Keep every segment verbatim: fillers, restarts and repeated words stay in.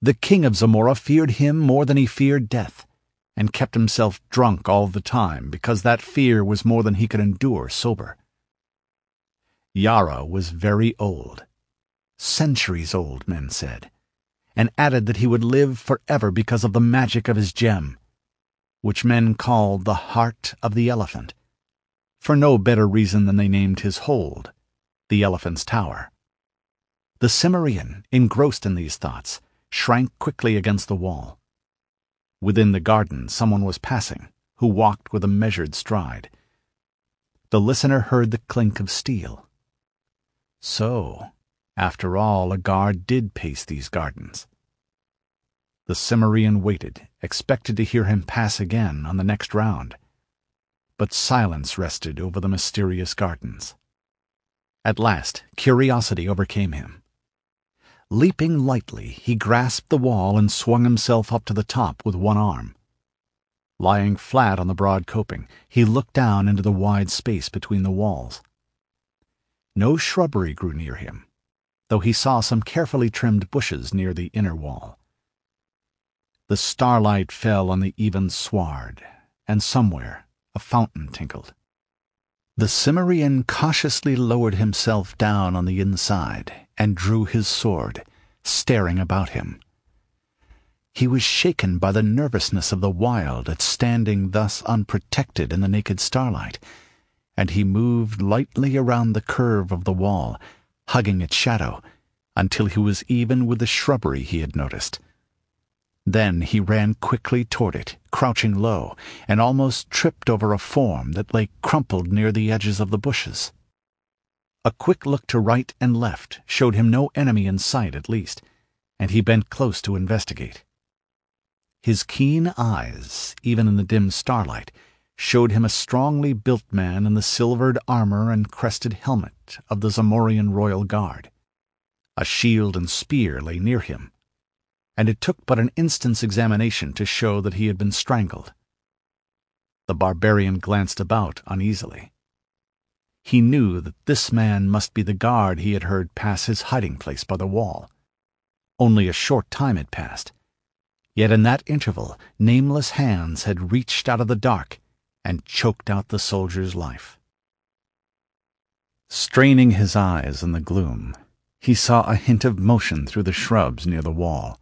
The king of Zamora feared him more than he feared death, and kept himself drunk all the time, because that fear was more than he could endure sober. Yara was very old, centuries old, men said, and added that he would live forever because of the magic of his gem, which men called the Heart of the Elephant, for no better reason than they named his hold, the Elephant's Tower. The Cimmerian, engrossed in these thoughts, shrank quickly against the wall. Within the garden someone was passing, who walked with a measured stride. The listener heard the clink of steel. So, after all, a guard did pace these gardens. The Cimmerian waited, expected to hear him pass again on the next round. But silence rested over the mysterious gardens. At last, curiosity overcame him. Leaping lightly, he grasped the wall and swung himself up to the top with one arm. Lying flat on the broad coping, he looked down into the wide space between the walls. No shrubbery grew near him, though he saw some carefully trimmed bushes near the inner wall. The starlight fell on the even sward, and somewhere a fountain tinkled. The Cimmerian cautiously lowered himself down on the inside and drew his sword, staring about him. He was shaken by the nervousness of the wild at standing thus unprotected in the naked starlight, and he moved lightly around the curve of the wall, hugging its shadow, until he was even with the shrubbery he had noticed. Then he ran quickly toward it, crouching low, and almost tripped over a form that lay crumpled near the edges of the bushes. A quick look to right and left showed him no enemy in sight at least, and he bent close to investigate. His keen eyes, even in the dim starlight, showed him a strongly built man in the silvered armor and crested helmet of the Zamorian royal guard. A shield and spear lay near him, and it took but an instant's examination to show that he had been strangled. The barbarian glanced about uneasily. He knew that this man must be the guard he had heard pass his hiding place by the wall. Only a short time had passed, yet in that interval nameless hands had reached out of the dark and choked out the soldier's life. Straining his eyes in the gloom, he saw a hint of motion through the shrubs near the wall.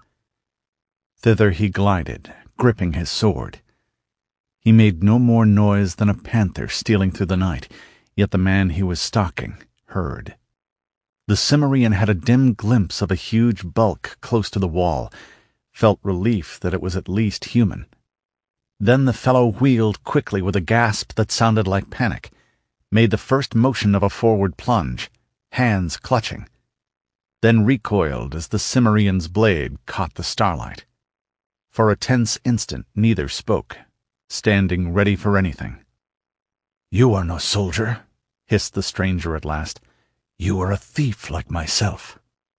Thither he glided, gripping his sword. He made no more noise than a panther stealing through the night, yet the man he was stalking heard. The Cimmerian had a dim glimpse of a huge bulk close to the wall, felt relief that it was at least human. Then the fellow wheeled quickly with a gasp that sounded like panic, made the first motion of a forward plunge, hands clutching, then recoiled as the Cimmerian's blade caught the starlight. For a tense instant neither spoke, standing ready for anything. "You are no soldier," hissed the stranger at last. "You are a thief like myself."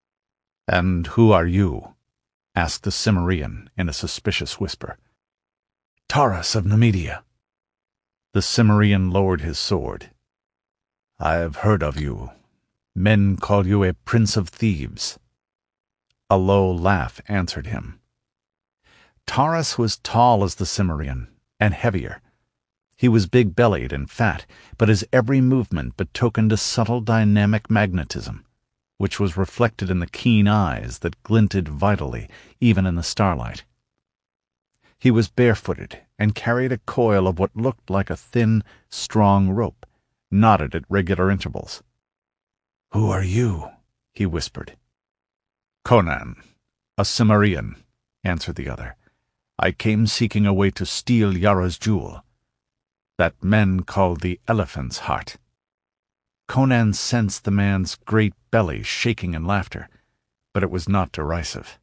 "And who are you?" asked the Cimmerian in a suspicious whisper. "Taras of Nemedia." The Cimmerian lowered his sword. "I have heard of you. Men call you a prince of thieves." A low laugh answered him. Taras was tall as the Cimmerian, and heavier. He was big-bellied and fat, but his every movement betokened a subtle dynamic magnetism, which was reflected in the keen eyes that glinted vitally even in the starlight. He was barefooted and carried a coil of what looked like a thin, strong rope, knotted at regular intervals. "Who are you?" he whispered. "Conan, a Cimmerian," answered the other. "I came seeking a way to steal Yara's jewel, that men call the Elephant's Heart." Conan sensed the man's great belly shaking in laughter, but it was not derisive.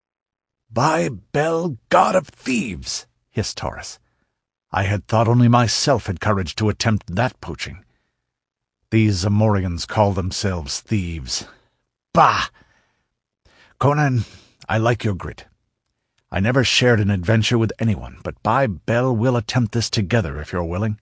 "By Bel, god of thieves!" hissed Taras. "I had thought only myself had courage to attempt that poaching. These Zamorians call themselves thieves. Bah! Conan, I like your grit. I never shared an adventure with anyone, but by Bel, we'll attempt this together if you're willing."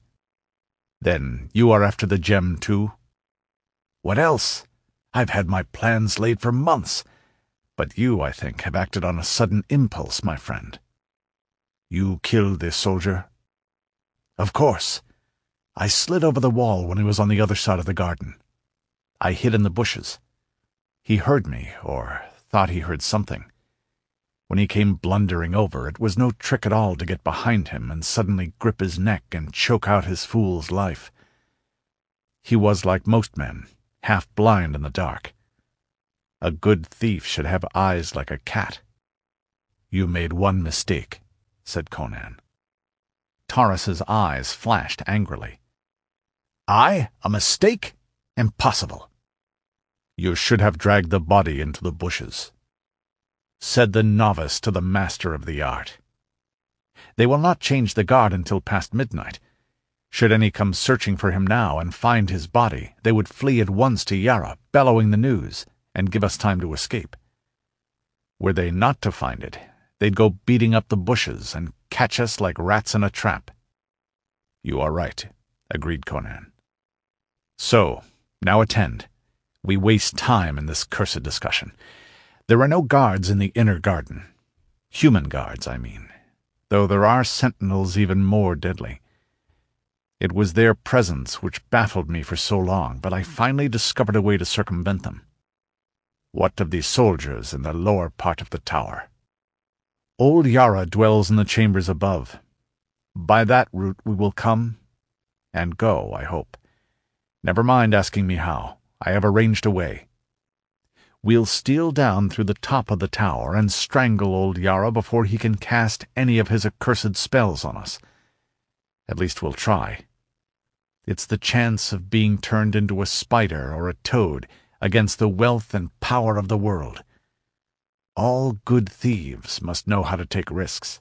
"Then you are after the gem too?" "What else? I've had my plans laid for months. But you, I think, have acted on a sudden impulse, my friend. You killed this soldier? Of course. I slid over the wall when he was on the other side of the garden. I hid in the bushes. He heard me, or thought he heard something. When he came blundering over, it was no trick at all to get behind him and suddenly grip his neck and choke out his fool's life. He was like most men, half blind in the dark. A good thief should have eyes like a cat. You made one mistake, said Conan. Taurus's eyes flashed angrily. I? A mistake? Impossible. You should have dragged the body into the bushes, said the novice to the master of the art. They will not change the guard until past midnight. Should any come searching for him now and find his body, they would flee at once to Yarra, bellowing the news, and give us time to escape. Were they not to find it, they'd go beating up the bushes and catch us like rats in a trap. You are right, agreed Conan. So, now attend. We waste time in this cursed discussion. There are no guards in the inner garden. Human guards, I mean, though there are sentinels even more deadly. It was their presence which baffled me for so long, but I finally discovered a way to circumvent them. What of the soldiers in the lower part of the tower? Old Yarra dwells in the chambers above. By that route we will come and go, I hope. Never mind asking me how. I have arranged a way. We'll steal down through the top of the tower and strangle old Yarra before he can cast any of his accursed spells on us. At least we'll try. It's the chance of being turned into a spider or a toad against the wealth and power of the world. All good thieves must know how to take risks.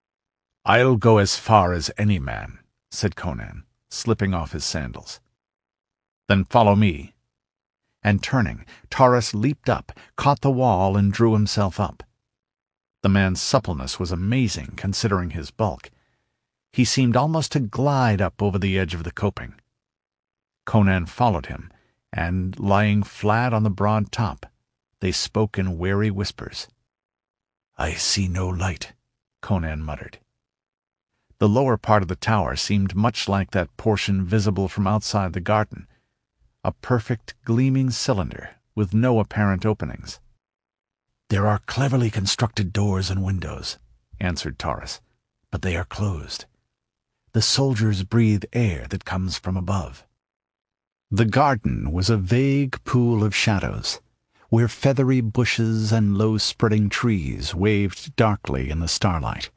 I'll go as far as any man, said Conan, slipping off his sandals. Then follow me. And turning, Taurus leaped up, caught the wall, and drew himself up. The man's suppleness was amazing, considering his bulk. He seemed almost to glide up over the edge of the coping. Conan followed him, and, lying flat on the broad top, they spoke in wary whispers. I see no light, Conan muttered. The lower part of the tower seemed much like that portion visible from outside the garden, a perfect gleaming cylinder with no apparent openings. There are cleverly constructed doors and windows, answered Taurus, but they are closed. The soldiers breathe air that comes from above. The garden was a vague pool of shadows, where feathery bushes and low-spreading trees waved darkly in the starlight.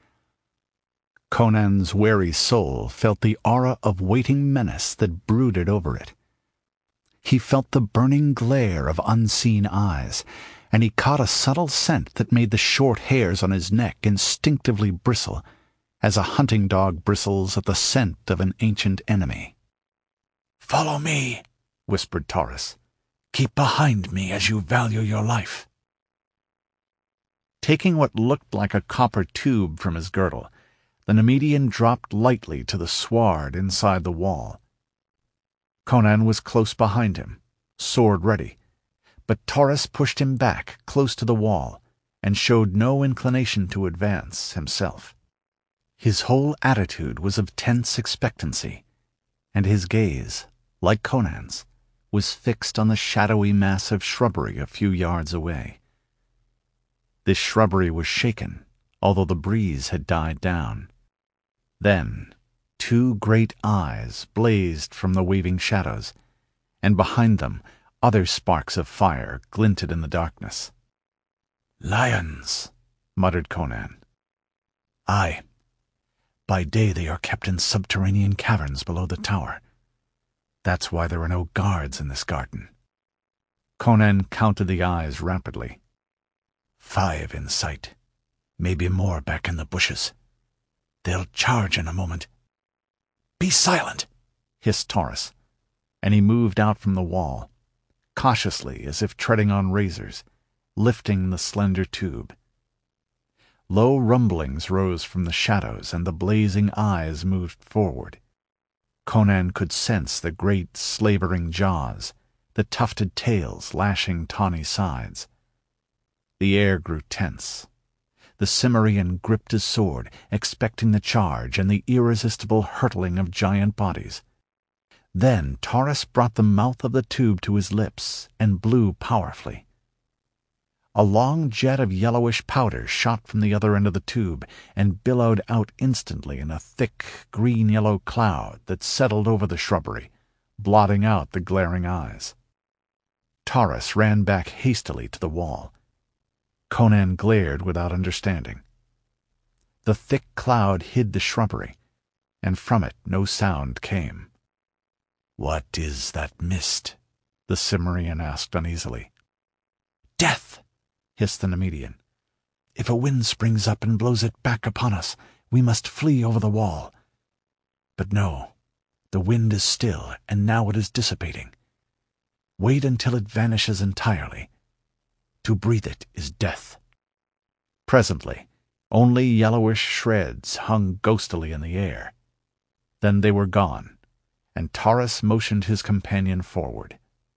Conan's wary soul felt the aura of waiting menace that brooded over it. He felt the burning glare of unseen eyes, and he caught a subtle scent that made the short hairs on his neck instinctively bristle, as a hunting dog bristles at the scent of an ancient enemy. "Follow me," whispered Taurus. "Keep behind me as you value your life." Taking what looked like a copper tube from his girdle, the Nemedian dropped lightly to the sward inside the wall. Conan was close behind him, sword ready, but Taurus pushed him back close to the wall and showed no inclination to advance himself. His whole attitude was of tense expectancy, and his gaze, like Conan's, was fixed on the shadowy mass of shrubbery a few yards away. This shrubbery was shaken, although the breeze had died down. Then two great eyes blazed from the waving shadows, and behind them other sparks of fire glinted in the darkness. "Lions," muttered Conan. "Aye. By day they are kept in subterranean caverns below the tower. That's why there are no guards in this garden." Conan counted the eyes rapidly. Five in sight. Maybe more back in the bushes. They'll charge in a moment. "Be silent," hissed Taurus, and he moved out from the wall, cautiously as if treading on razors, lifting the slender tube. Low rumblings rose from the shadows, and the blazing eyes moved forward. Conan could sense the great slavering jaws, the tufted tails lashing tawny sides. The air grew tense. The Cimmerian gripped his sword, expecting the charge and the irresistible hurtling of giant bodies. Then Taurus brought the mouth of the tube to his lips and blew powerfully. A long jet of yellowish powder shot from the other end of the tube and billowed out instantly in a thick green-yellow cloud that settled over the shrubbery, blotting out the glaring eyes. Taurus ran back hastily to the wall. Conan glared without understanding. The thick cloud hid the shrubbery, and from it no sound came. "What is that mist?" the Cimmerian asked uneasily. "Death!" hissed the Nemedian. "If a wind springs up and blows it back upon us, we must flee over the wall. But no, the wind is still, and now it is dissipating. Wait until it vanishes entirely. To breathe it is death." Presently, only yellowish shreds hung ghostily in the air. Then they were gone, and Taurus motioned his companion forward.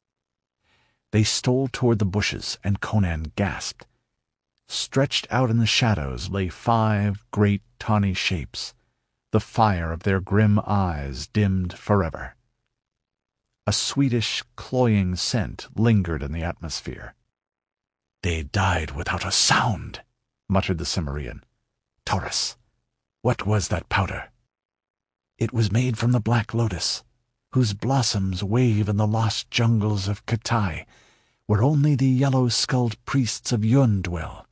They stole toward the bushes, and Conan gasped. Stretched out in the shadows lay five great tawny shapes, the fire of their grim eyes dimmed forever. A sweetish, cloying scent lingered in the atmosphere. "They died without a sound," muttered the Cimmerian. "Taurus, what was that powder?" "It was made from the black lotus, whose blossoms wave in the lost jungles of Katai, where only the yellow-skulled priests of Yun dwell.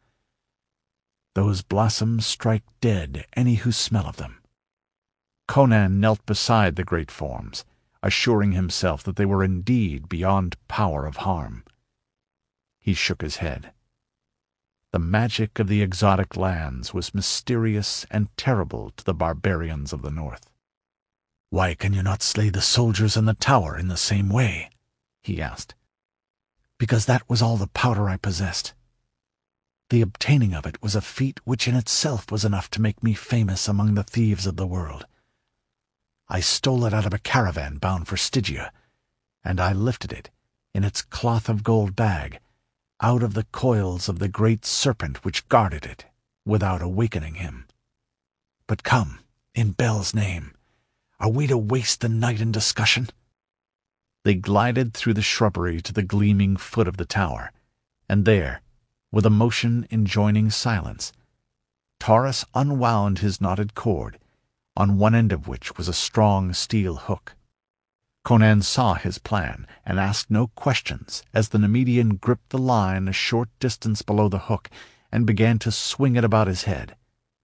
Those blossoms strike dead any who smell of them." Conan knelt beside the great forms, assuring himself that they were indeed beyond power of harm. He shook his head. The magic of the exotic lands was mysterious and terrible to the barbarians of the north. "Why can you not slay the soldiers in the tower in the same way?" he asked. "Because that was all the powder I possessed. The obtaining of it was a feat which in itself was enough to make me famous among the thieves of the world. I stole it out of a caravan bound for Stygia, and I lifted it, in its cloth of gold bag, out of the coils of the great serpent which guarded it, without awakening him. But come, in Bel's name, are we to waste the night in discussion?" They glided through the shrubbery to the gleaming foot of the tower, and there, with a motion enjoining silence, Taurus unwound his knotted cord, on one end of which was a strong steel hook. Conan saw his plan, and asked no questions as the Nemedian gripped the line a short distance below the hook and began to swing it about his head.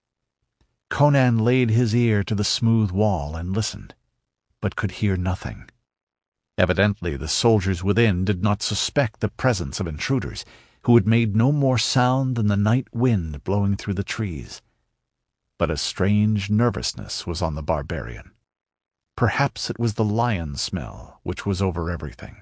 Conan laid his ear to the smooth wall and listened, but could hear nothing. Evidently the soldiers within did not suspect the presence of intruders, who had made no more sound than the night wind blowing through the trees. But a strange nervousness was on the barbarian. Perhaps it was the lion smell which was over everything.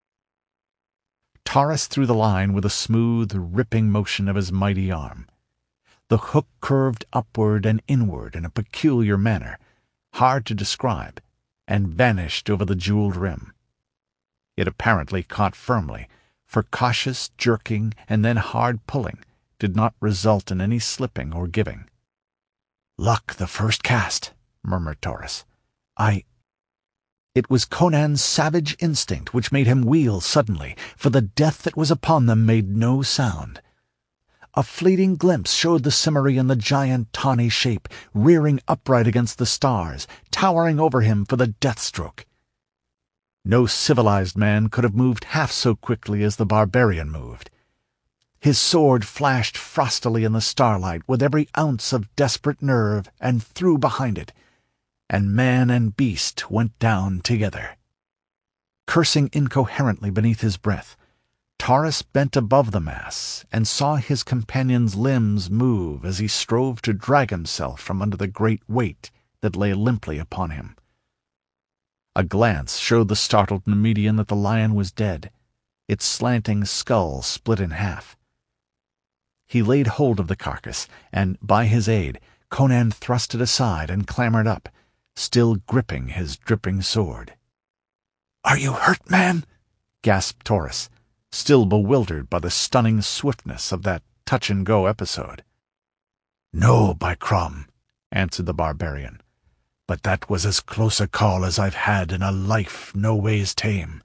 Taurus threw the line with a smooth, ripping motion of his mighty arm. The hook curved upward and inward in a peculiar manner, hard to describe, and vanished over the jeweled rim. It apparently caught firmly, for cautious jerking and then hard pulling did not result in any slipping or giving. "Luck the first cast," murmured Taurus. I... It was Conan's savage instinct which made him wheel suddenly, for the death that was upon them made no sound. A fleeting glimpse showed the Cimmerian the giant tawny shape, rearing upright against the stars, towering over him for the death-stroke. No civilized man could have moved half so quickly as the barbarian moved. His sword flashed frostily in the starlight with every ounce of desperate nerve and threw behind it, and man and beast went down together. Cursing incoherently beneath his breath, Taurus bent above the mass and saw his companion's limbs move as he strove to drag himself from under the great weight that lay limply upon him. A glance showed the startled Nemedian that the lion was dead, its slanting skull split in half. He laid hold of the carcass, and, by his aid, Conan thrust it aside and clambered up, still gripping his dripping sword. "Are you hurt, man?" gasped Taurus, still bewildered by the stunning swiftness of that touch-and-go episode. "No, by Crom," answered the barbarian, "but that was as close a call as I've had in a life no ways tame.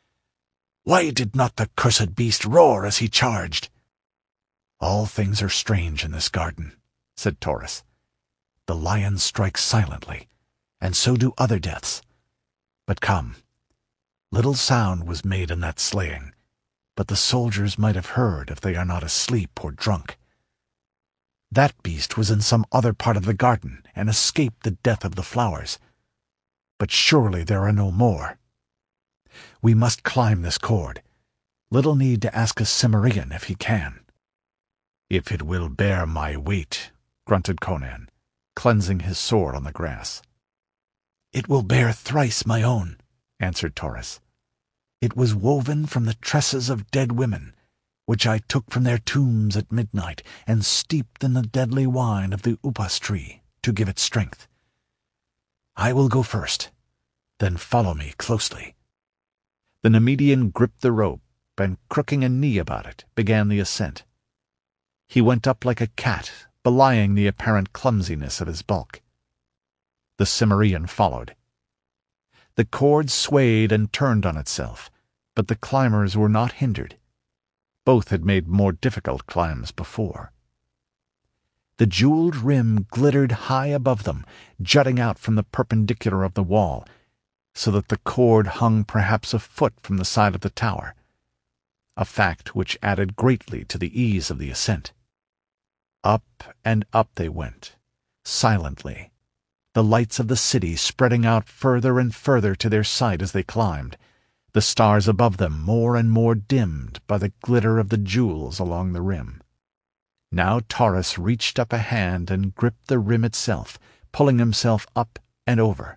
Why did not the cursed beast roar as he charged?" "All things are strange in this garden," said Taurus. "The lion strikes silently, and so do other deaths. But come, little sound was made in that slaying, but the soldiers might have heard if they are not asleep or drunk. That beast was in some other part of the garden and escaped the death of the flowers. But surely there are no more. We must climb this cord. Little need to ask a Cimmerian if he can." "If it will bear my weight," grunted Conan, cleansing his sword on the grass. "It will bear thrice my own," answered Taurus. "It was woven from the tresses of dead women, which I took from their tombs at midnight and steeped in the deadly wine of the upas tree to give it strength. I will go first, then follow me closely." The Nemedian gripped the rope, and crooking a knee about it, began the ascent. He went up like a cat, belying the apparent clumsiness of his bulk. The Cimmerian followed. The cord swayed and turned on itself, but the climbers were not hindered. Both had made more difficult climbs before. The jeweled rim glittered high above them, jutting out from the perpendicular of the wall, so that the cord hung perhaps a foot from the side of the tower, a fact which added greatly to the ease of the ascent. Up and up they went, silently, the lights of the city spreading out further and further to their sight as they climbed, the stars above them more and more dimmed by the glitter of the jewels along the rim. Now Taurus reached up a hand and gripped the rim itself, pulling himself up and over.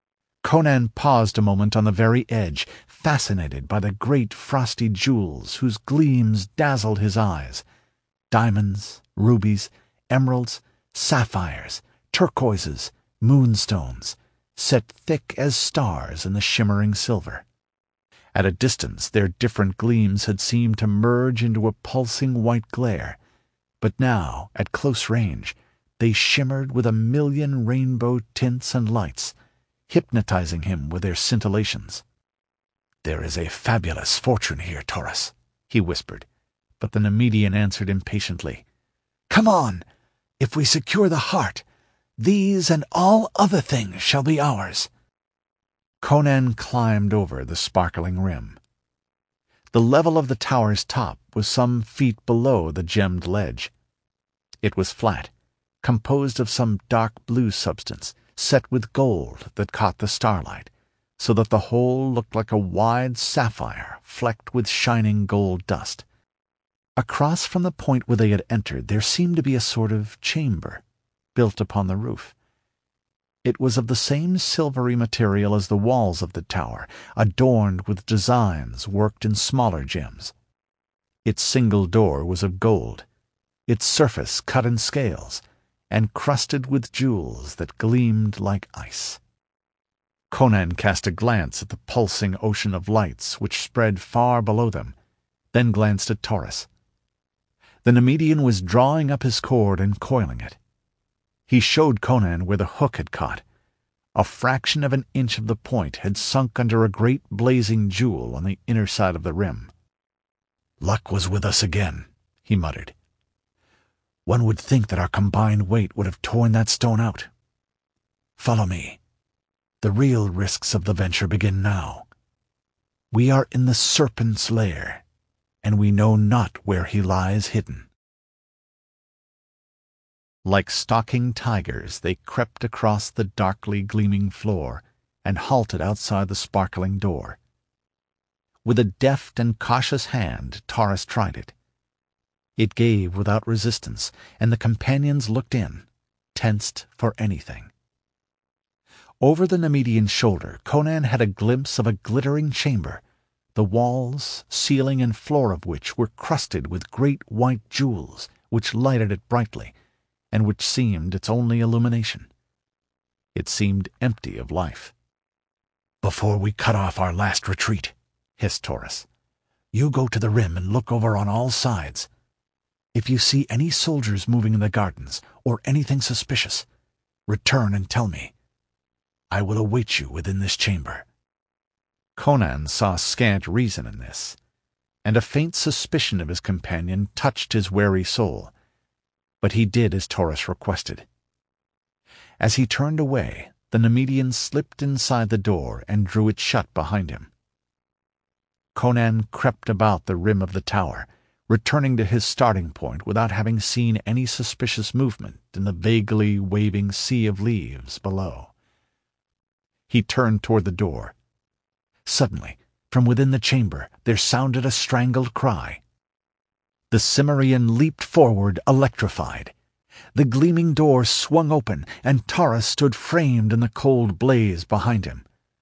Conan paused a moment on the very edge, fascinated by the great frosty jewels whose gleams dazzled his eyes. Diamonds, rubies, emeralds, sapphires, turquoises, moonstones, set thick as stars in the shimmering silver. At a distance their different gleams had seemed to merge into a pulsing white glare, but now, at close range, they shimmered with a million rainbow tints and lights, hypnotizing him with their scintillations. "There is a fabulous fortune here, Taurus," he whispered, but the Nemedian answered impatiently, "Come on! If we secure the heart, these and all other things shall be ours." Conan climbed over the sparkling rim. The level of the tower's top was some feet below the gemmed ledge. It was flat, composed of some dark blue substance, set with gold that caught the starlight, so that the whole looked like a wide sapphire flecked with shining gold dust. Across from the point where they had entered there seemed to be a sort of chamber, built upon the roof. It was of the same silvery material as the walls of the tower, adorned with designs worked in smaller gems. Its single door was of gold, its surface cut in scales, and crusted with jewels that gleamed like ice. Conan cast a glance at the pulsing ocean of lights which spread far below them, then glanced at Taurus. The Nemedian was drawing up his cord and coiling it. He showed Conan where the hook had caught. A fraction of an inch of the point had sunk under a great blazing jewel on the inner side of the rim. "Luck was with us again," he muttered. "One would think that our combined weight would have torn that stone out. Follow me. The real risks of the venture begin now. We are in the serpent's lair, and we know not where he lies hidden." Like stalking tigers, they crept across the darkly gleaming floor and halted outside the sparkling door. With a deft and cautious hand, Taurus tried it. It gave without resistance, and the companions looked in, tensed for anything. Over the Nemedian's shoulder, Conan had a glimpse of a glittering chamber, the walls, ceiling, and floor of which were crusted with great white jewels which lighted it brightly, and which seemed its only illumination. It seemed empty of life. "Before we cut off our last retreat," hissed Taurus, You go to the rim and look over on all sides. If you see any soldiers moving in the gardens, or anything suspicious, return and tell me. I will await you within this chamber." Conan saw scant reason in this, and a faint suspicion of his companion touched his wary soul, but he did as Taurus requested. As he turned away, the Nemedian slipped inside the door and drew it shut behind him. Conan crept about the rim of the tower, returning to his starting point without having seen any suspicious movement in the vaguely waving sea of leaves below. He turned toward the door. Suddenly, from within the chamber, there sounded a strangled cry. The Cimmerian leaped forward, electrified. The gleaming door swung open, and Taurus stood framed in the cold blaze behind him.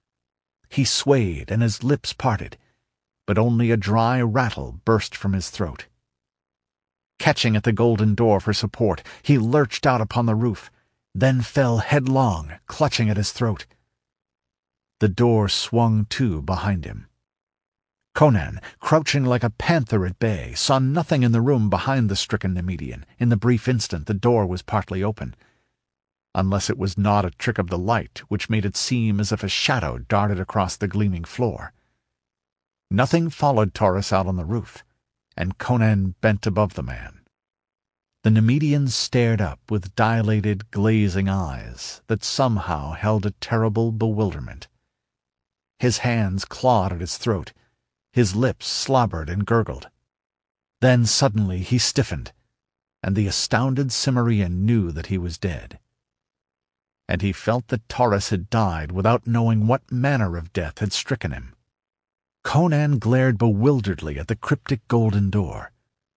He swayed, and his lips parted, but only a dry rattle burst from his throat. Catching at the golden door for support, he lurched out upon the roof, then fell headlong, clutching at his throat. The door swung to behind him. Conan, crouching like a panther at bay, saw nothing in the room behind the stricken Nemedian in the brief instant the door was partly open, unless it was not a trick of the light which made it seem as if a shadow darted across the gleaming floor. Nothing followed Taurus out on the roof, and Conan bent above the man. The Nemedian stared up with dilated, glazing eyes that somehow held a terrible bewilderment. His hands clawed at his throat, his lips slobbered and gurgled. Then suddenly he stiffened, and the astounded Cimmerian knew that he was dead. And he felt that Taurus had died without knowing what manner of death had stricken him. Conan glared bewilderedly at the cryptic golden door.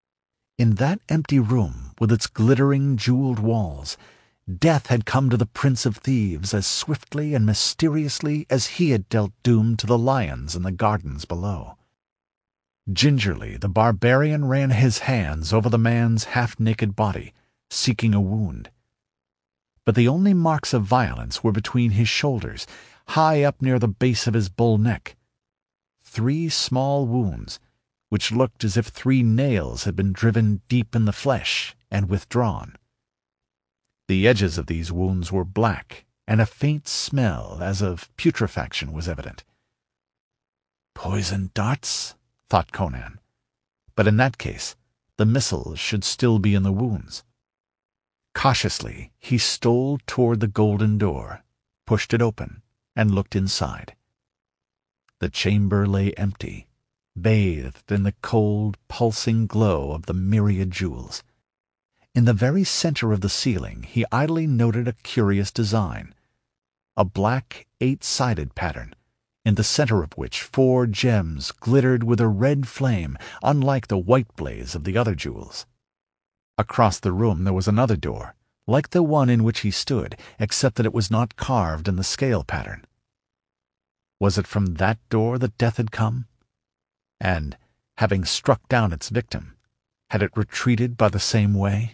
In that empty room, with its glittering jeweled walls, death had come to the Prince of Thieves as swiftly and mysteriously as he had dealt doom to the lions in the gardens below. Gingerly, the barbarian ran his hands over the man's half-naked body, seeking a wound. But the only marks of violence were between his shoulders, high up near the base of his bull neck. Three small wounds, which looked as if three nails had been driven deep in the flesh and withdrawn. The edges of these wounds were black, and a faint smell as of putrefaction was evident. Poisoned darts, thought Conan, but in that case the missiles should still be in the wounds. Cautiously he stole toward the golden door, pushed it open, and looked inside. The chamber lay empty, bathed in the cold, pulsing glow of the myriad jewels. In the very center of the ceiling he idly noted a curious design, a black eight-sided pattern, in the center of which four gems glittered with a red flame, unlike the white blaze of the other jewels. Across the room there was another door, like the one in which he stood, except that it was not carved in the scale pattern. Was it from that door that death had come? And, having struck down its victim, had it retreated by the same way?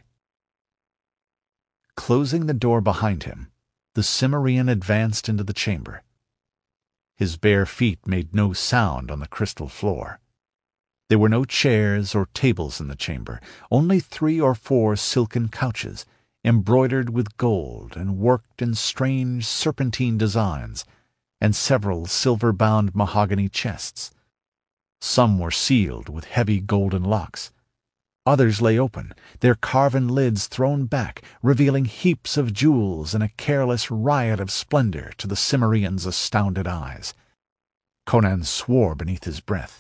Closing the door behind him, the Cimmerian advanced into the chamber. His bare feet made no sound on the crystal floor. There were no chairs or tables in the chamber, only three or four silken couches, embroidered with gold and worked in strange serpentine designs, and several silver-bound mahogany chests. Some were sealed with heavy golden locks. Others lay open, their carven lids thrown back, revealing heaps of jewels in a careless riot of splendor to the Cimmerian's astounded eyes. Conan swore beneath his breath.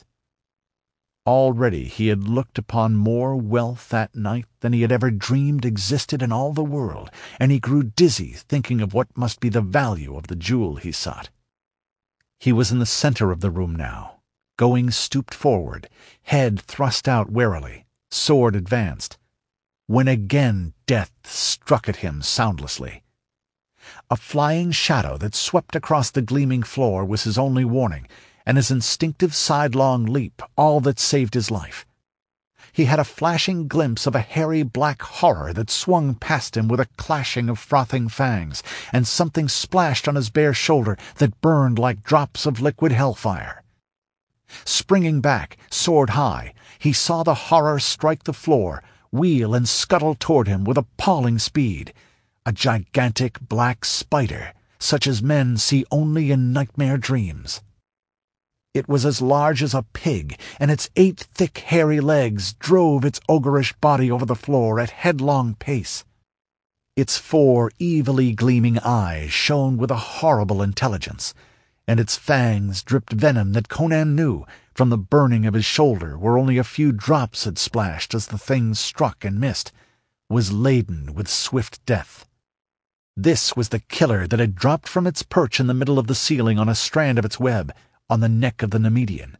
Already he had looked upon more wealth that night than he had ever dreamed existed in all the world, and he grew dizzy thinking of what must be the value of the jewel he sought. He was in the center of the room now, going stooped forward, head thrust out warily, sword advanced, when again death struck at him soundlessly. A flying shadow that swept across the gleaming floor was his only warning, and his instinctive sidelong leap all that saved his life. He had a flashing glimpse of a hairy black horror that swung past him with a clashing of frothing fangs, and something splashed on his bare shoulder that burned like drops of liquid hellfire. Springing back, sword high, he saw the horror strike the floor, wheel and scuttle toward him with appalling speed. A gigantic black spider, such as men see only in nightmare dreams. It was as large as a pig, and its eight thick hairy legs drove its ogreish body over the floor at headlong pace. Its four evilly gleaming eyes shone with a horrible intelligence, and its fangs dripped venom that Conan knew, from the burning of his shoulder where only a few drops had splashed as the thing struck and missed, was laden with swift death. This was the killer that had dropped from its perch in the middle of the ceiling on a strand of its web, on the neck of the Nemedian.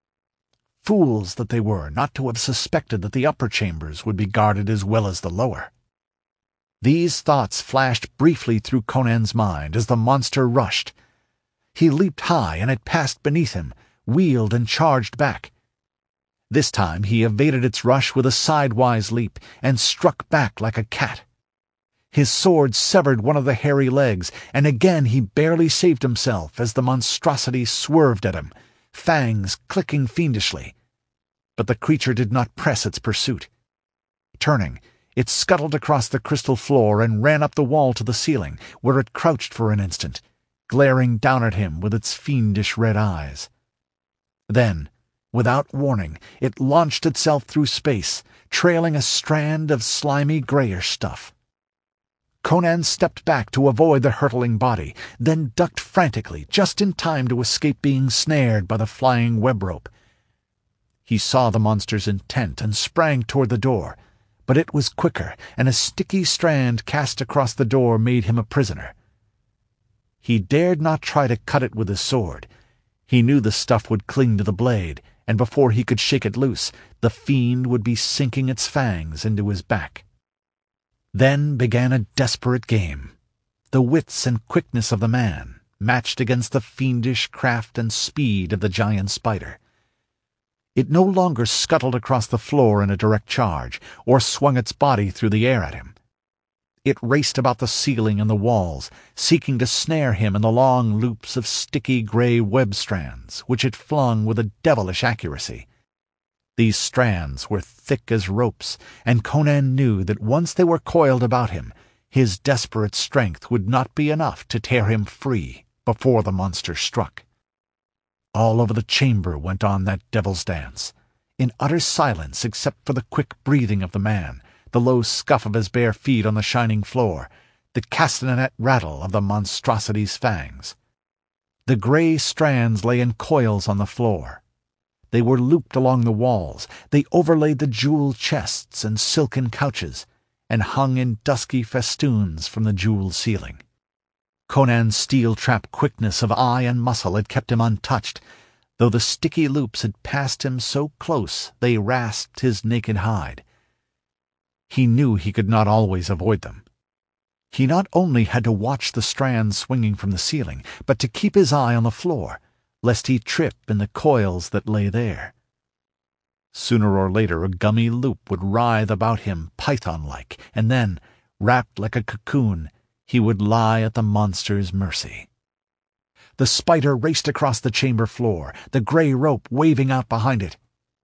Fools that they were not to have suspected that the upper chambers would be guarded as well as the lower. These thoughts flashed briefly through Conan's mind as the monster rushed. He leaped high, and it passed beneath him, wheeled and charged back. This time he evaded its rush with a sidewise leap, and struck back like a cat. His sword severed one of the hairy legs, and again he barely saved himself as the monstrosity swerved at him, fangs clicking fiendishly. But the creature did not press its pursuit. Turning, it scuttled across the crystal floor and ran up the wall to the ceiling, where it crouched for an instant, glaring down at him with its fiendish red eyes. Then, without warning, it launched itself through space, trailing a strand of slimy grayish stuff. Conan stepped back to avoid the hurtling body, then ducked frantically, just in time to escape being snared by the flying web rope. He saw the monster's intent and sprang toward the door, but it was quicker, and a sticky strand cast across the door made him a prisoner. He dared not try to cut it with his sword. He knew the stuff would cling to the blade, and before he could shake it loose, the fiend would be sinking its fangs into his back. Then began a desperate game. The wits and quickness of the man, matched against the fiendish craft and speed of the giant spider. It no longer scuttled across the floor in a direct charge, or swung its body through the air at him. It raced about the ceiling and the walls, seeking to snare him in the long loops of sticky gray web strands, which it flung with a devilish accuracy. These strands were thick as ropes, and Conan knew that once they were coiled about him, his desperate strength would not be enough to tear him free before the monster struck. All over the chamber went on that devil's dance, in utter silence except for the quick breathing of the man, the low scuff of his bare feet on the shining floor, the castanet rattle of the monstrosity's fangs. The gray strands lay in coils on the floor. They were looped along the walls, they overlaid the jeweled chests and silken couches, and hung in dusky festoons from the jeweled ceiling. Conan's steel-trap quickness of eye and muscle had kept him untouched, though the sticky loops had passed him so close they rasped his naked hide. He knew he could not always avoid them. He not only had to watch the strands swinging from the ceiling, but to keep his eye on the floor, lest he trip in the coils that lay there. Sooner or later a gummy loop would writhe about him python-like, and then, wrapped like a cocoon, he would lie at the monster's mercy. The spider raced across the chamber floor, the gray rope waving out behind it.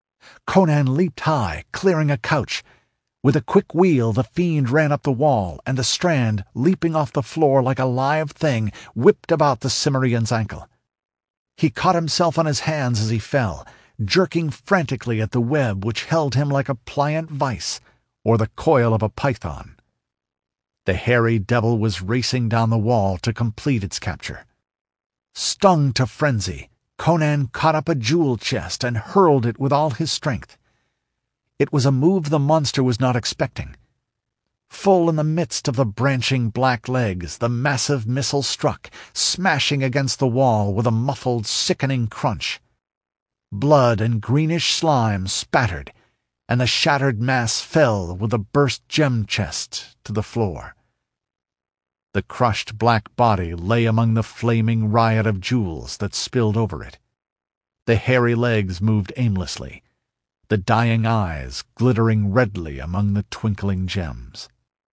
Conan leaped high, clearing a couch. With a quick wheel the fiend ran up the wall, and the strand, leaping off the floor like a live thing, whipped about the Cimmerian's ankle. He caught himself on his hands as he fell, jerking frantically at the web which held him like a pliant vice, or the coil of a python. The hairy devil was racing down the wall to complete its capture. Stung to frenzy, Conan caught up a jewel chest and hurled it with all his strength. It was a move the monster was not expecting. Full in the midst of the branching black legs, the massive missile struck, smashing against the wall with a muffled, sickening crunch. Blood and greenish slime spattered, and the shattered mass fell with a burst gem chest to the floor. The crushed black body lay among the flaming riot of jewels that spilled over it. The hairy legs moved aimlessly, the dying eyes glittering redly among the twinkling gems.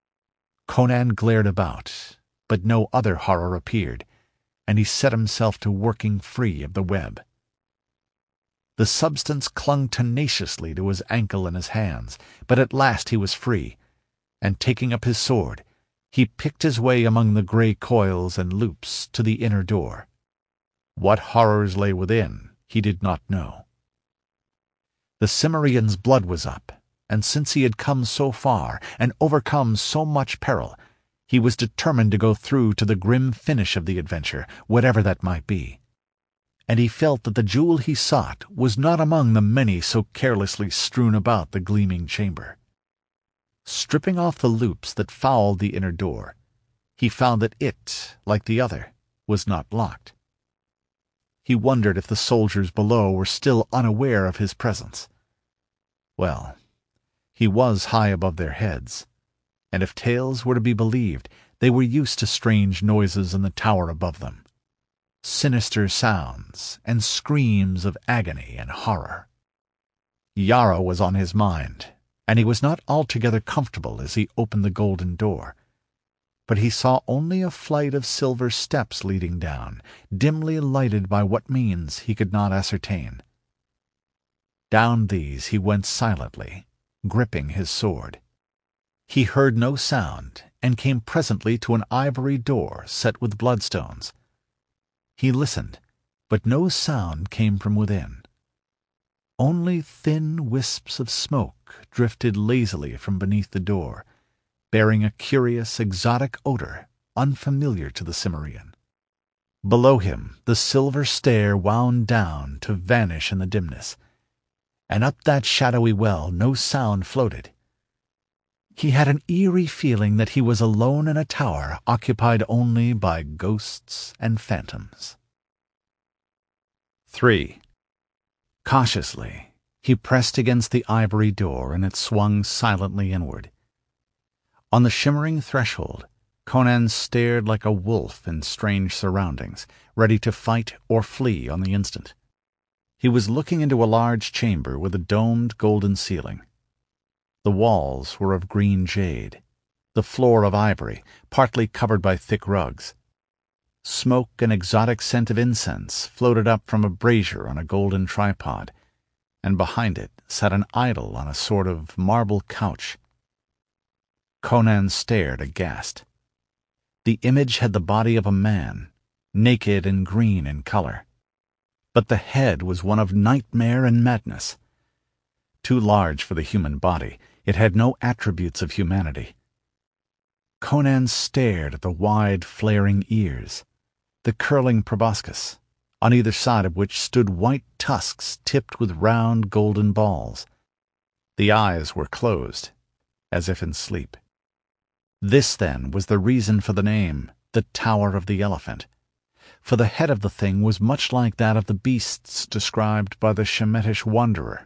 Conan glared about, but no other horror appeared, and he set himself to working free of the web. The substance clung tenaciously to his ankle and his hands, but at last he was free, and taking up his sword, he picked his way among the grey coils and loops to the inner door. What horrors lay within, he did not know. The Cimmerian's blood was up, and since he had come so far and overcome so much peril, he was determined to go through to the grim finish of the adventure, whatever that might be. And he felt that the jewel he sought was not among the many so carelessly strewn about the gleaming chamber. Stripping off the loops that fouled the inner door, he found that it, like the other, was not locked. He wondered if the soldiers below were still unaware of his presence. Well, he was high above their heads, and if tales were to be believed, they were used to strange noises in the tower above them. Sinister sounds and screams of agony and horror. Yara was on his mind, and he was not altogether comfortable as he opened the golden door. But he saw only a flight of silver steps leading down, dimly lighted by what means he could not ascertain. Down these he went silently, gripping his sword. He heard no sound, and came presently to an ivory door set with bloodstones. He listened, but no sound came from within. Only thin wisps of smoke drifted lazily from beneath the door, bearing a curious, exotic odor unfamiliar to the Cimmerian. Below him the silver stair wound down to vanish in the dimness, and up that shadowy well no sound floated. He had an eerie feeling that he was alone in a tower occupied only by ghosts and phantoms. Three. Cautiously, he pressed against the ivory door, and it swung silently inward. On the shimmering threshold, Conan stared like a wolf in strange surroundings, ready to fight or flee on the instant. He was looking into a large chamber with a domed golden ceiling. The walls were of green jade, the floor of ivory, partly covered by thick rugs. Smoke and exotic scent of incense floated up from a brazier on a golden tripod, and behind it sat an idol on a sort of marble couch. Conan stared aghast. The image had the body of a man, naked and green in color, but the head was one of nightmare and madness. Too large for the human body, it had no attributes of humanity. Conan stared at the wide, flaring ears, the curling proboscis, on either side of which stood white tusks tipped with round golden balls. The eyes were closed, as if in sleep. This, then, was the reason for the name, the Tower of the Elephant, for the head of the thing was much like that of the beasts described by the Shemitish wanderer.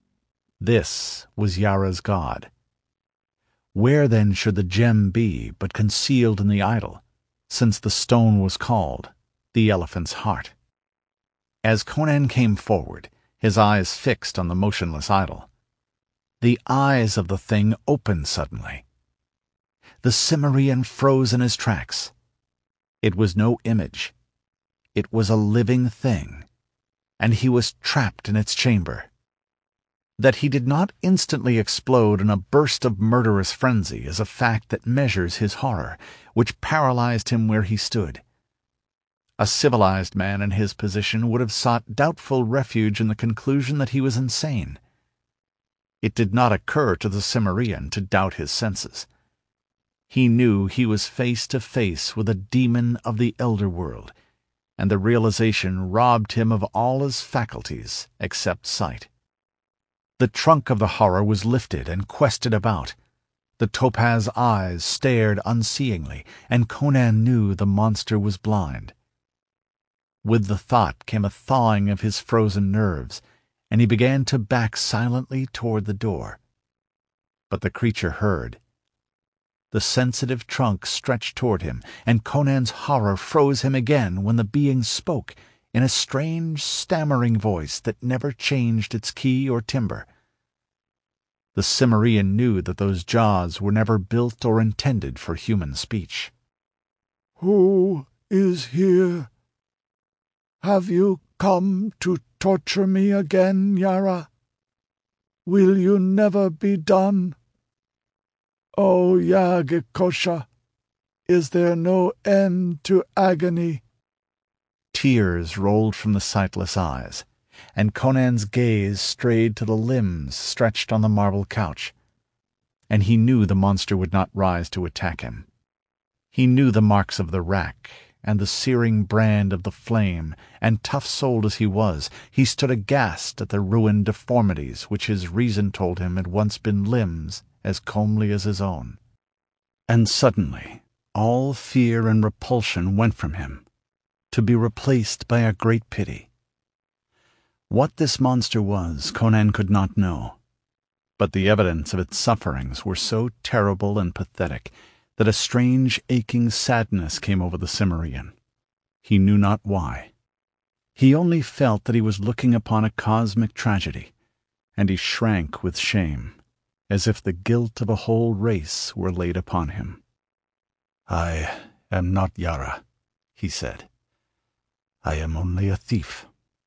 This was Yara's god. Where then should the gem be but concealed in the idol, since the stone was called the elephant's heart? As Conan came forward, his eyes fixed on the motionless idol, the eyes of the thing opened suddenly. The Cimmerian froze in his tracks. It was no image. It was a living thing, and he was trapped in its chamber. That he did not instantly explode in a burst of murderous frenzy is a fact that measures his horror, which paralyzed him where he stood. A civilized man in his position would have sought doubtful refuge in the conclusion that he was insane. It did not occur to the Cimmerian to doubt his senses. He knew he was face to face with a demon of the elder world, and the realization robbed him of all his faculties except sight. The trunk of the horror was lifted and quested about. The topaz eyes stared unseeingly, and Conan knew the monster was blind. With the thought came a thawing of his frozen nerves, and he began to back silently toward the door. But the creature heard. The sensitive trunk stretched toward him, and Conan's horror froze him again when the being spoke in a strange, stammering voice that never changed its key or timbre. The Cimmerian knew that those jaws were never built or intended for human speech. "Who is here?" Have you come to torture me again, Yara? Will you never be done? O Yag-kosha, is there no end to agony?" Tears rolled from the sightless eyes, and Conan's gaze strayed to the limbs stretched on the marble couch, and he knew the monster would not rise to attack him. He knew the marks of the rack, and the searing brand of the flame, and tough-souled as he was, he stood aghast at the ruined deformities which his reason told him had once been limbs as comely as his own. And suddenly all fear and repulsion went from him, to be replaced by a great pity. What this monster was, Conan could not know, but the evidence of its sufferings were so terrible and pathetic that a strange aching sadness came over the Cimmerian. He knew not why. He only felt that he was looking upon a cosmic tragedy, and he shrank with shame, as if the guilt of a whole race were laid upon him. "I am not Yara," he said. "I am only a thief.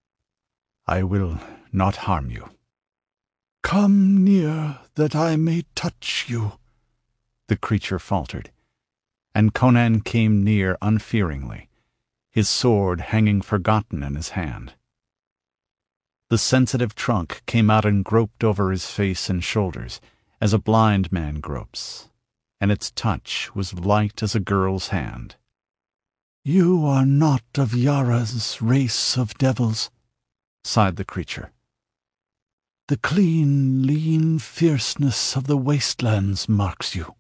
I will not harm you." "Come near that I may touch you," the creature faltered, and Conan came near unfearingly, his sword hanging forgotten in his hand. The sensitive trunk came out and groped over his face and shoulders, as a blind man gropes, and its touch was light as a girl's hand. "You are not of Yara's race of devils," sighed the creature. "The clean, lean fierceness of the wastelands marks you.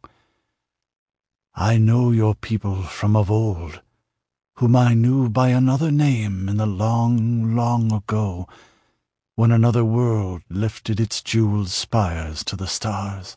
I know your people from of old, whom I knew by another name in the long, long ago, when another world lifted its jeweled spires to the stars.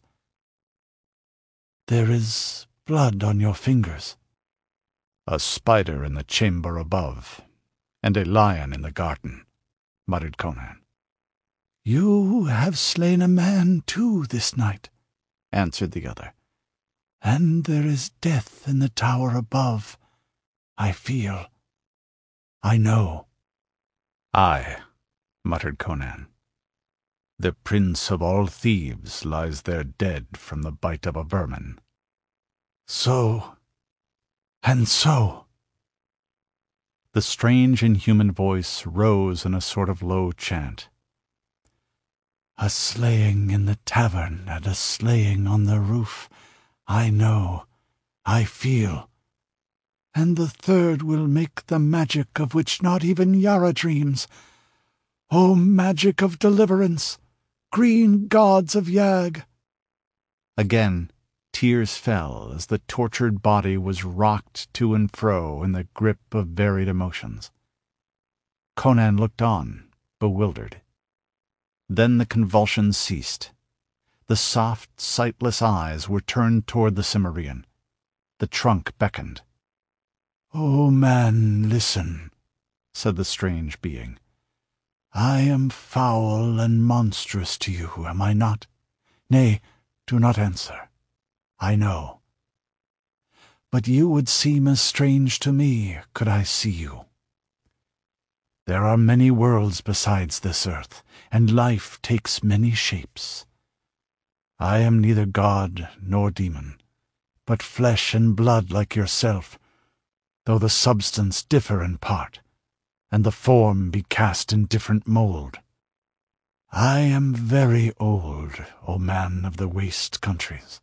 There is blood on your fingers." "A spider in the chamber above, and a lion in the garden," muttered Conan. "You have slain a man too this night," answered the other. "And there is death in the tower above. I feel. I know." "Aye," muttered Conan. "The prince of all thieves lies there dead from the bite of a vermin." "So, and so." The strange inhuman voice rose in a sort of low chant. "A slaying in the tavern and a slaying on the roof. I know, I feel. And the third will make the magic of which not even Yara dreams. O magic of deliverance, green gods of Yag!" Again tears fell as the tortured body was rocked to and fro in the grip of varied emotions. Conan looked on, bewildered. Then the convulsions ceased. The soft, sightless eyes were turned toward the Cimmerian. The trunk beckoned. "O man, listen," said the strange being. "I am foul and monstrous to you, am I not? Nay, do not answer. I know. But you would seem as strange to me could I see you. There are many worlds besides this earth, and life takes many shapes. I am neither god nor demon, but flesh and blood like yourself, though the substance differ in part, and the form be cast in different mould. I am very old, O man of the waste countries.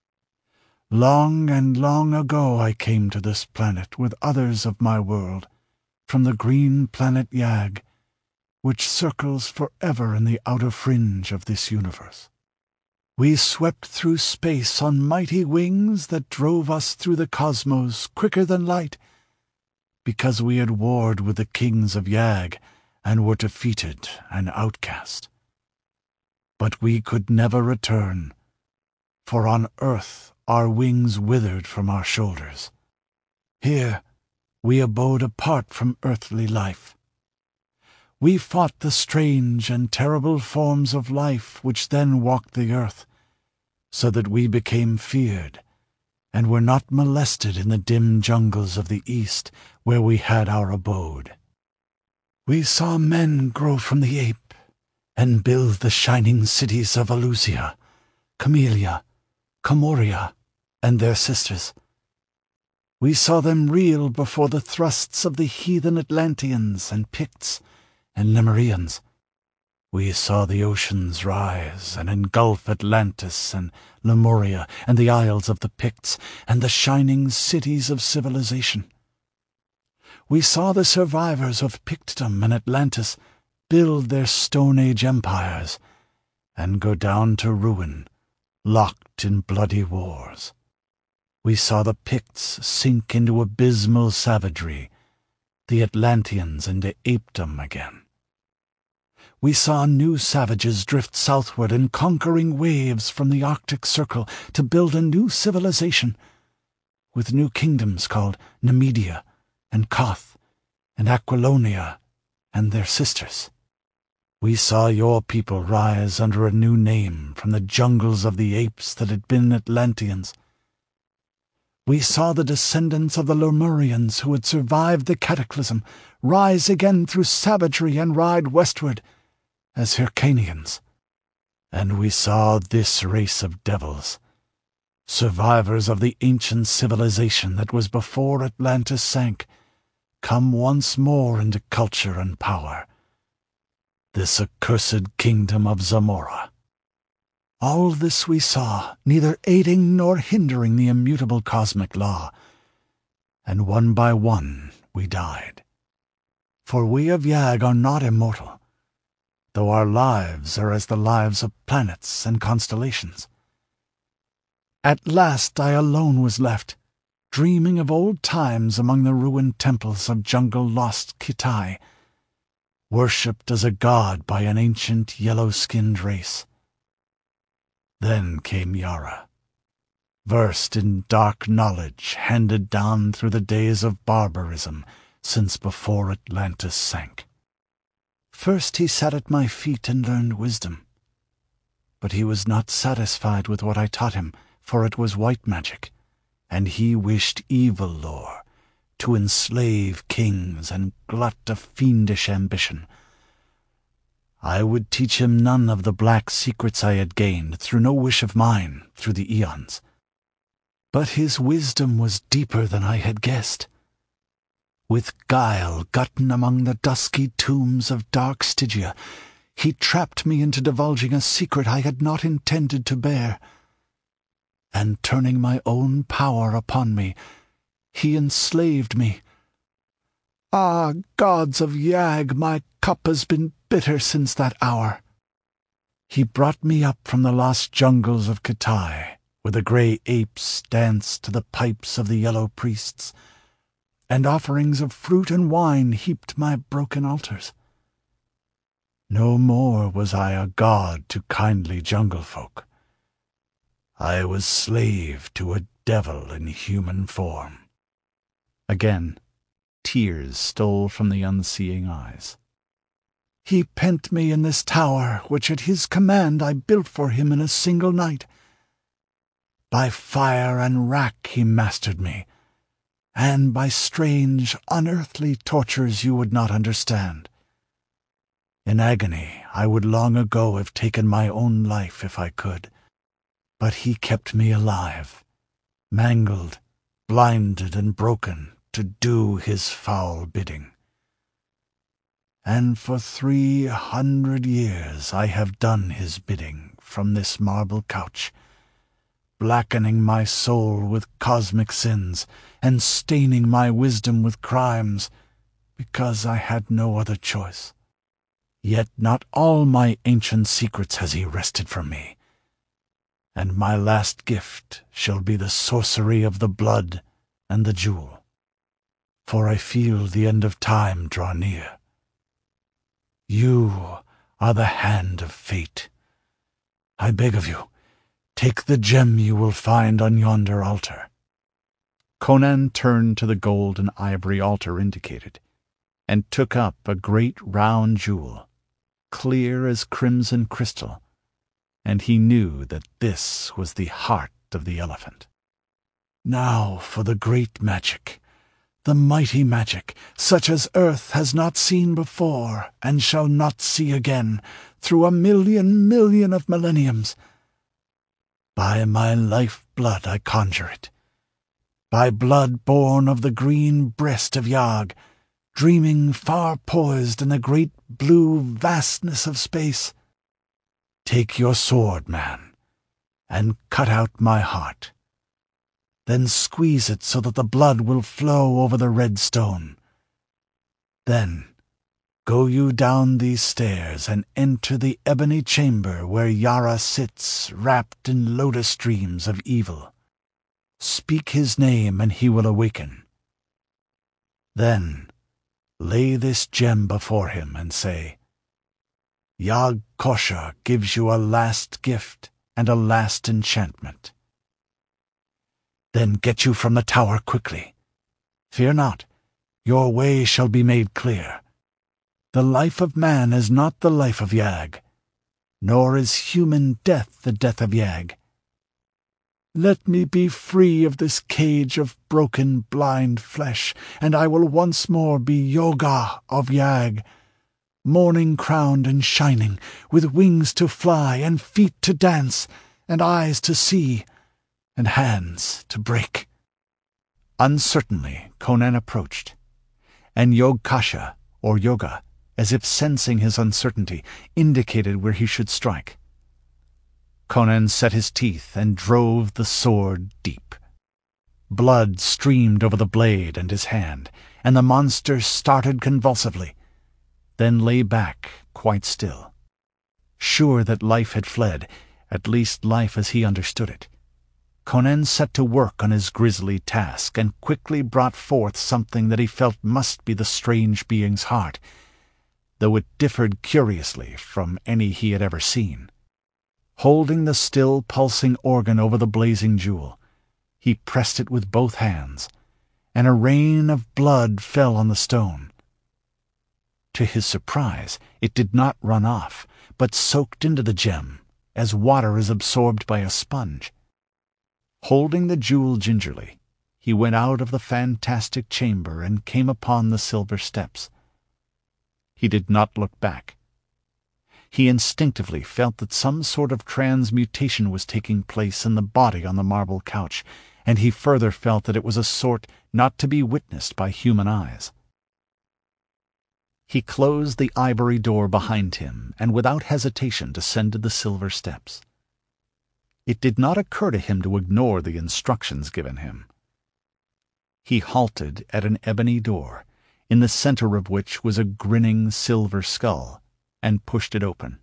Long and long ago I came to this planet with others of my world, from the green planet Yag, which circles forever in the outer fringe of this universe. We swept through space on mighty wings that drove us through the cosmos quicker than light, because we had warred with the kings of Yag and were defeated and outcast. But we could never return, for on earth our wings withered from our shoulders. Here we abode apart from earthly life. We fought the strange and terrible forms of life which then walked the earth, so that we became feared, and were not molested in the dim jungles of the east where we had our abode. We saw men grow from the ape, and build the shining cities of Alusia, Camellia, Comoria, and their sisters. We saw them reel before the thrusts of the heathen Atlanteans and Picts and Lemurians. We saw the oceans rise and engulf Atlantis and Lemuria and the isles of the Picts and the shining cities of civilization. We saw the survivors of Pictdom and Atlantis build their Stone Age empires and go down to ruin, locked in bloody wars. We saw the Picts sink into abysmal savagery, the Atlanteans into apedom again. We saw new savages drift southward in conquering waves from the Arctic Circle to build a new civilization, with new kingdoms called Nemedia and Koth and Aquilonia and their sisters. We saw your people rise under a new name from the jungles of the apes that had been Atlanteans. We saw the descendants of the Lemurians who had survived the cataclysm rise again through savagery and ride westward as Hyrcanians. And we saw this race of devils, survivors of the ancient civilization that was before Atlantis sank, come once more into culture and power, this accursed kingdom of Zamora. All this we saw, neither aiding nor hindering the immutable cosmic law, and one by one we died. For we of Yag are not immortal, though our lives are as the lives of planets and constellations. At last I alone was left, dreaming of old times among the ruined temples of jungle-lost Kitai, worshipped as a god by an ancient yellow-skinned race. Then came Yara, versed in dark knowledge handed down through the days of barbarism since before Atlantis sank. First he sat at my feet and learned wisdom. But he was not satisfied with what I taught him, for it was white magic, and he wished evil lore, to enslave kings and glut a fiendish ambition. I would teach him none of the black secrets I had gained, through no wish of mine, through the eons. But his wisdom was deeper than I had guessed. With guile gotten among the dusky tombs of dark Stygia, he trapped me into divulging a secret I had not intended to bear. And turning my own power upon me, he enslaved me. Ah, gods of Yag, my cup has been bitter since that hour. He brought me up from the lost jungles of Kitai, where the grey apes danced to the pipes of the yellow priests, and offerings of fruit and wine heaped my broken altars. No more was I a god to kindly jungle folk. I was slave to a devil in human form. Again, tears stole from the unseeing eyes. He pent me in this tower, which at his command I built for him in a single night. By fire and rack he mastered me, and by strange, unearthly tortures you would not understand. In agony I would long ago have taken my own life if I could, but he kept me alive, mangled, blinded, and broken, to do his foul bidding. And for three hundred years I have done his bidding from this marble couch, blackening my soul with cosmic sins and staining my wisdom with crimes, because I had no other choice. Yet not all my ancient secrets has he wrested from me, and my last gift shall be the sorcery of the blood and the jewel. For I feel the end of time draw near. You are the hand of fate. I beg of you, take the gem you will find on yonder altar. Conan turned to the gold and ivory altar indicated, and took up a great round jewel, clear as crimson crystal, and he knew that this was the heart of the elephant. Now for the great magic, the mighty magic, such as earth has not seen before and shall not see again through a million million of millenniums. By my life blood I conjure it, by blood born of the green breast of Yag, dreaming far poised in the great blue vastness of space. Take your sword, man, and cut out my heart. Then squeeze it so that the blood will flow over the red stone. Then go you down these stairs and enter the ebony chamber where Yara sits wrapped in lotus dreams of evil. Speak his name and he will awaken. Then lay this gem before him and say, Yag Kosha gives you a last gift and a last enchantment. Then get you from the tower quickly. Fear not, your way shall be made clear. The life of man is not the life of Yag, nor is human death the death of Yag. Let me be free of this cage of broken, blind flesh, and I will once more be Yoga of Yag, morning-crowned and shining, with wings to fly and feet to dance, and eyes to see, and hands to break. Uncertainly Conan approached, and Yogkasha, or Yoga, as if sensing his uncertainty, indicated where he should strike. Conan set his teeth and drove the sword deep. Blood streamed over the blade and his hand, and the monster started convulsively, then lay back quite still. Sure that life had fled, at least life as he understood it, Conan set to work on his grisly task and quickly brought forth something that he felt must be the strange being's heart, though it differed curiously from any he had ever seen. Holding the still pulsing organ over the blazing jewel, he pressed it with both hands, and a rain of blood fell on the stone. To his surprise, it did not run off, but soaked into the gem, as water is absorbed by a sponge. Holding the jewel gingerly, he went out of the fantastic chamber and came upon the silver steps. He did not look back. He instinctively felt that some sort of transmutation was taking place in the body on the marble couch, and he further felt that it was a sort not to be witnessed by human eyes. He closed the ivory door behind him and without hesitation descended the silver steps. It did not occur to him to ignore the instructions given him. He halted at an ebony door, in the center of which was a grinning silver skull, and pushed it open.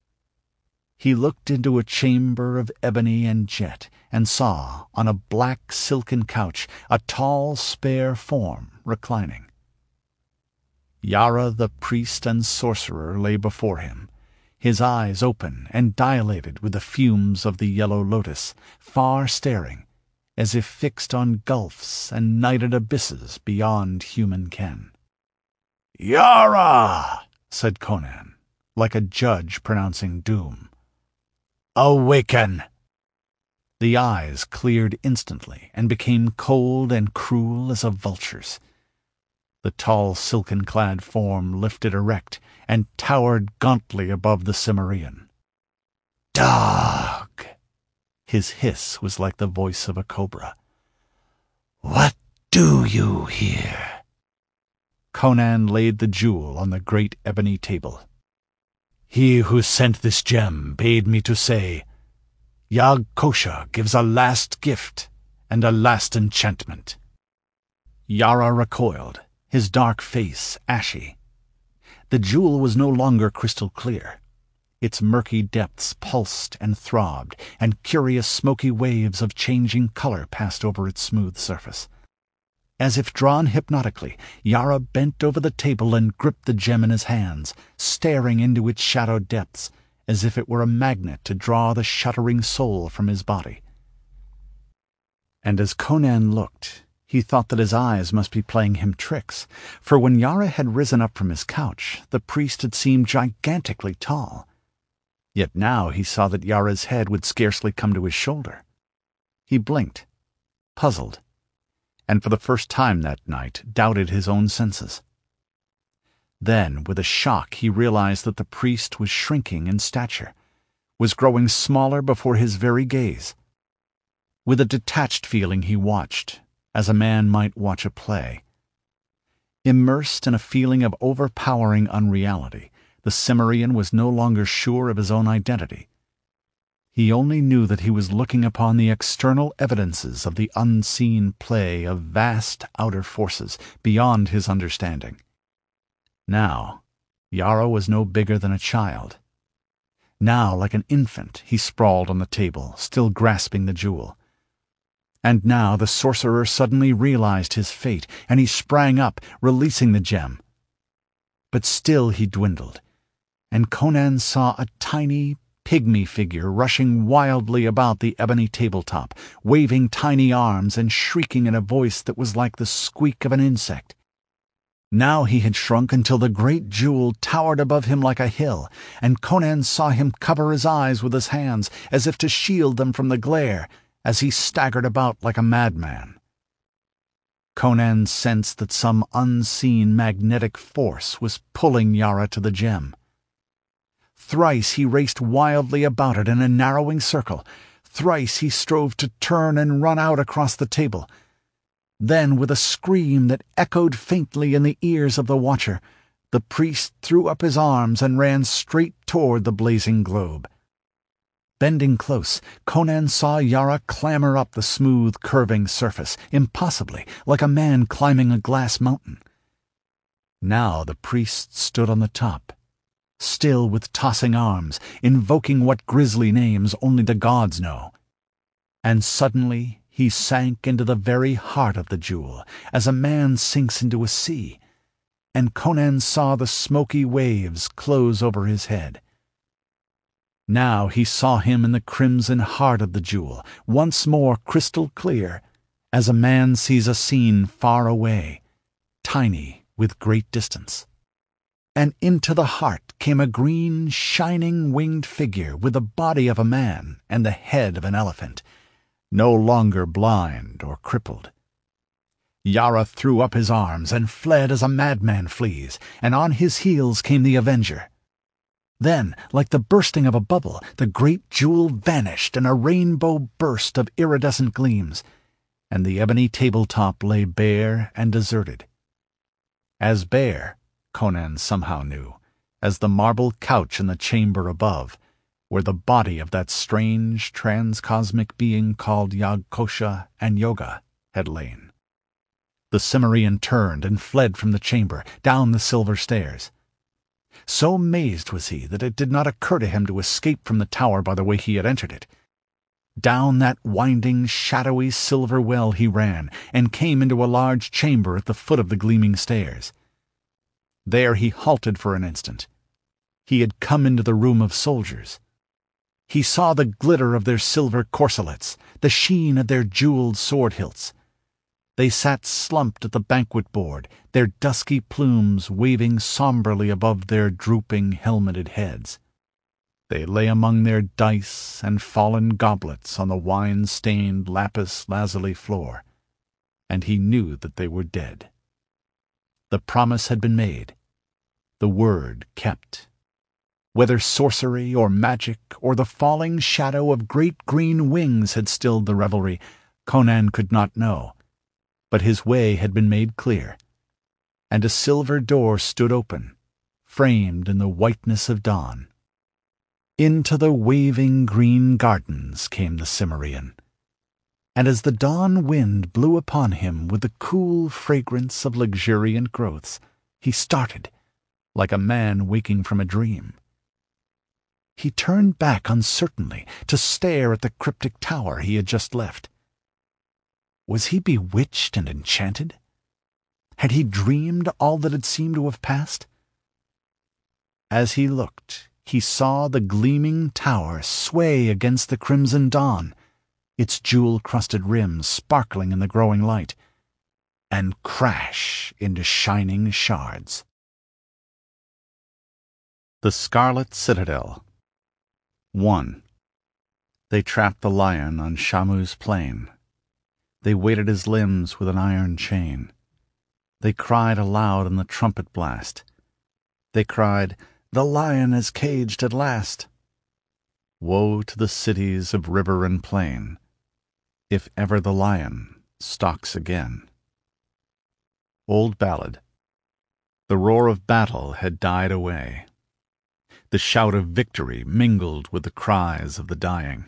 He looked into a chamber of ebony and jet, and saw, on a black silken couch, a tall, spare form reclining. Yara the priest and sorcerer lay before him, his eyes open and dilated with the fumes of the yellow lotus, far staring, as if fixed on gulfs and nighted abysses beyond human ken. "Yara!" said Conan, like a judge pronouncing doom. "Awaken!" The eyes cleared instantly and became cold and cruel as a vulture's. The tall silken-clad form lifted erect and towered gauntly above the Cimmerian. "Dog!" His hiss was like the voice of a cobra. "What do you here?" Conan laid the jewel on the great ebony table. "He who sent this gem bade me to say, Yag Kosha gives a last gift and a last enchantment." Yara recoiled, his dark face ashy. The jewel was no longer crystal clear. Its murky depths pulsed and throbbed, and curious smoky waves of changing color passed over its smooth surface. As if drawn hypnotically, Yara bent over the table and gripped the gem in his hands, staring into its shadowed depths, as if it were a magnet to draw the shuddering soul from his body. And as Conan looked, he thought that his eyes must be playing him tricks, for when Yara had risen up from his couch, the priest had seemed gigantically tall. Yet now he saw that Yara's head would scarcely come to his shoulder. He blinked, puzzled, and for the first time that night doubted his own senses. Then, with a shock, he realized that the priest was shrinking in stature, was growing smaller before his very gaze. With a detached feeling he watched, as a man might watch a play. Immersed in a feeling of overpowering unreality, the Cimmerian was no longer sure of his own identity. He only knew that he was looking upon the external evidences of the unseen play of vast outer forces beyond his understanding. Now, Yara was no bigger than a child. Now, like an infant, he sprawled on the table, still grasping the jewel. And now the sorcerer suddenly realized his fate, and he sprang up, releasing the gem. But still he dwindled, and Conan saw a tiny, pygmy figure rushing wildly about the ebony tabletop, waving tiny arms and shrieking in a voice that was like the squeak of an insect. Now he had shrunk until the great jewel towered above him like a hill, and Conan saw him cover his eyes with his hands as if to shield them from the glare, as he staggered about like a madman. Conan sensed that some unseen magnetic force was pulling Yara to the gem. Thrice he raced wildly about it in a narrowing circle. Thrice he strove to turn and run out across the table. Then, with a scream that echoed faintly in the ears of the watcher, the priest threw up his arms and ran straight toward the blazing globe. Bending close, Conan saw Yara clamber up the smooth, curving surface, impossibly, like a man climbing a glass mountain. Now the priest stood on the top, still with tossing arms, invoking what grisly names only the gods know. And suddenly he sank into the very heart of the jewel, as a man sinks into a sea, and Conan saw the smoky waves close over his head. Now he saw him in the crimson heart of the jewel, once more crystal clear, as a man sees a scene far away, tiny with great distance. And into the heart came a green, shining winged figure with the body of a man and the head of an elephant, no longer blind or crippled. Yara threw up his arms and fled as a madman flees, and on his heels came the Avenger. Then, like the bursting of a bubble, the great jewel vanished in a rainbow burst of iridescent gleams, and the ebony tabletop lay bare and deserted. As bare, Conan somehow knew, as the marble couch in the chamber above, where the body of that strange transcosmic being called Yog-Kosha and Yoga had lain. The Cimmerian turned and fled from the chamber, down the silver stairs. So mazed was he that it did not occur to him to escape from the tower by the way he had entered it. Down that winding, shadowy silver well he ran, and came into a large chamber at the foot of the gleaming stairs. There he halted for an instant. He had come into the room of soldiers. He saw the glitter of their silver corselets, the sheen of their jeweled sword hilts. They sat slumped at the banquet board, their dusky plumes waving somberly above their drooping, helmeted heads. They lay among their dice and fallen goblets on the wine-stained lapis lazuli floor, and he knew that they were dead. The promise had been made, the word kept. Whether sorcery or magic or the falling shadow of great green wings had stilled the revelry, Conan could not know. But his way had been made clear, and a silver door stood open, framed in the whiteness of dawn. Into the waving green gardens came the Cimmerian, and as the dawn wind blew upon him with the cool fragrance of luxuriant growths, he started, like a man waking from a dream. He turned back uncertainly to stare at the cryptic tower he had just left. Was he bewitched and enchanted? Had he dreamed all that had seemed to have passed? As he looked, he saw the gleaming tower sway against the crimson dawn, its jewel-crusted rims sparkling in the growing light, and crash into shining shards. The Scarlet Citadel. One. They trapped the lion on Shamu's plain. They weighted his limbs with an iron chain. They cried aloud in the trumpet blast. They cried, "The lion is caged at last!" Woe to the cities of river and plain, if ever the lion stalks again. Old Ballad. The roar of battle had died away. The shout of victory mingled with the cries of the dying.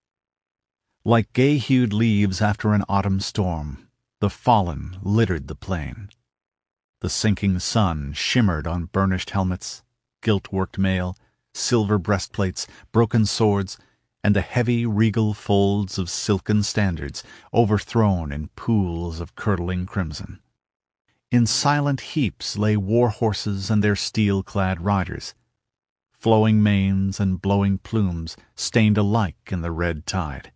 Like gay-hued leaves after an autumn storm, the fallen littered the plain. The sinking sun shimmered on burnished helmets, gilt-worked mail, silver breastplates, broken swords, and the heavy regal folds of silken standards overthrown in pools of curdling crimson. In silent heaps lay war-horses and their steel-clad riders, flowing manes and blowing plumes stained alike in the red tide.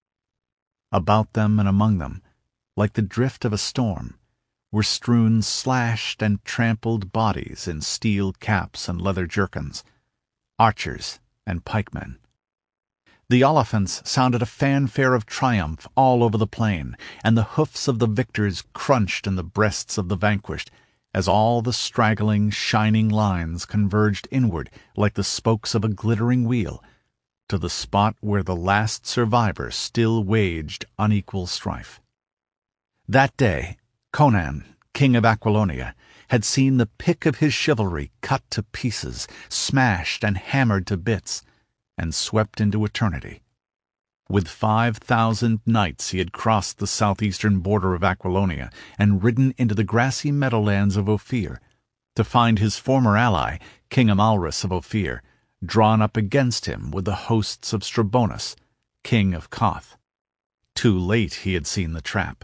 About them and among them, like the drift of a storm, were strewn slashed and trampled bodies in steel caps and leather jerkins, archers and pikemen. The Oliphants sounded a fanfare of triumph all over the plain, and the hoofs of the victors crunched in the breasts of the vanquished, as all the straggling, shining lines converged inward like the spokes of a glittering wheel, to the spot where the last survivor still waged unequal strife. That day, Conan, king of Aquilonia, had seen the pick of his chivalry cut to pieces, smashed and hammered to bits, and swept into eternity. With five thousand knights he had crossed the southeastern border of Aquilonia and ridden into the grassy meadowlands of Ophir, to find his former ally, King Amalrus of Ophir, drawn up against him with the hosts of Strabonus, king of Koth. Too late he had seen the trap.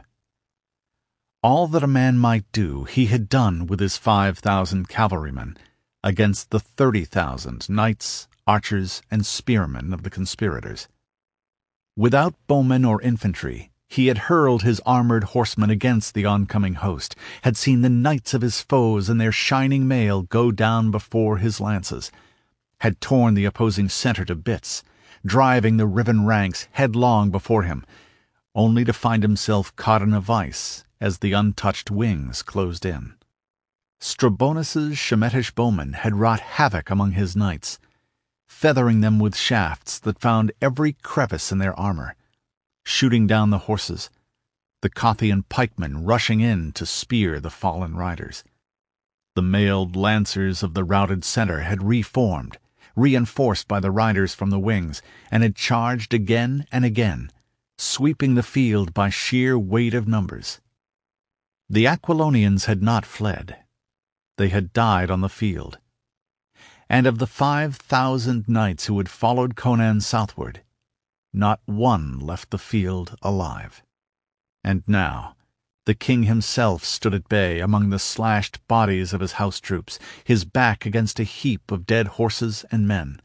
All that a man might do he had done with his five thousand cavalrymen against the thirty thousand knights, archers, and spearmen of the conspirators. Without bowmen or infantry, he had hurled his armored horsemen against the oncoming host, had seen the knights of his foes in their shining mail go down before his lances, had torn the opposing centre to bits, driving the riven ranks headlong before him, only to find himself caught in a vice as the untouched wings closed in. Strabonus's Shemetish bowmen had wrought havoc among his knights, feathering them with shafts that found every crevice in their armor, shooting down the horses, the Kothian pikemen rushing in to spear the fallen riders. The mailed lancers of the routed centre had reformed, reinforced by the riders from the wings, and had charged again and again, sweeping the field by sheer weight of numbers. The Aquilonians had not fled. They had died on the field. And of the five thousand knights who had followed Conan southward, not one left the field alive. And now the king himself stood at bay among the slashed bodies of his house troops, his back against a heap of dead horses and men.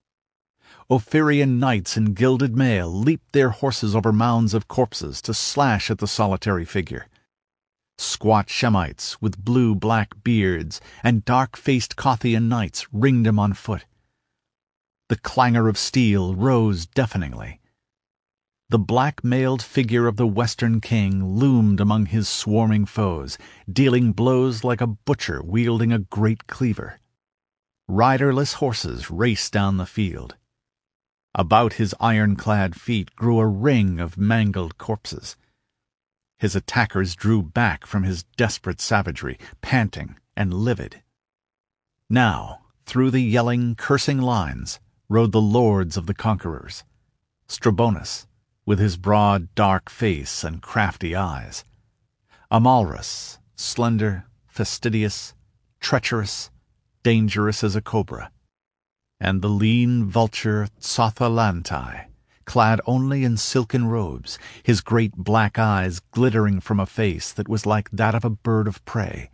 Ophirian knights in gilded mail leaped their horses over mounds of corpses to slash at the solitary figure. Squat Shemites with blue-black beards and dark-faced Kothian knights ringed him on foot. The clangor of steel rose deafeningly. The black-mailed figure of the Western king loomed among his swarming foes, dealing blows like a butcher wielding a great cleaver. Riderless horses raced down the field. About his iron-clad feet grew a ring of mangled corpses. His attackers drew back from his desperate savagery, panting and livid. Now, through the yelling, cursing lines, rode the lords of the conquerors, Strabonus, with his broad, dark face and crafty eyes; Amalrus, slender, fastidious, treacherous, dangerous as a cobra; and the lean vulture Tsothalantai, clad only in silken robes, his great black eyes glittering from a face that was like that of a bird of prey.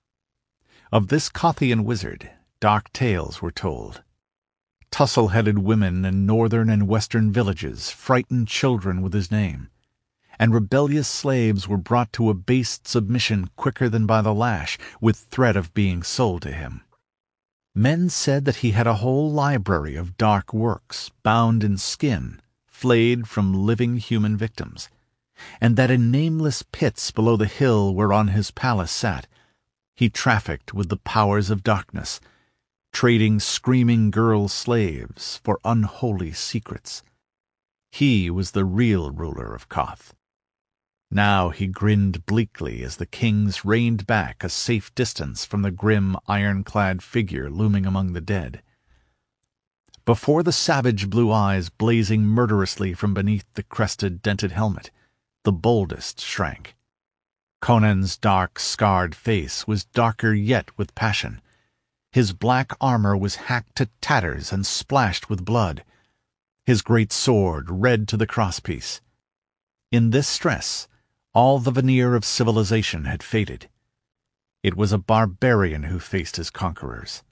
Of this Kothian wizard, dark tales were told. Tussle-headed women in northern and western villages frightened children with his name, and rebellious slaves were brought to abased submission quicker than by the lash, with threat of being sold to him. Men said that he had a whole library of dark works, bound in skin, flayed from living human victims, and that in nameless pits below the hill whereon his palace sat, he trafficked with the powers of darkness, trading screaming girl slaves for unholy secrets. He was the real ruler of Koth. Now he grinned bleakly as the kings reined back a safe distance from the grim, iron-clad figure looming among the dead. Before the savage blue eyes blazing murderously from beneath the crested, dented helmet, the boldest shrank. Conan's dark, scarred face was darker yet with passion. His black armor was hacked to tatters and splashed with blood, his great sword red to the crosspiece. In this stress, all the veneer of civilization had faded. It was a barbarian who faced his conquerors.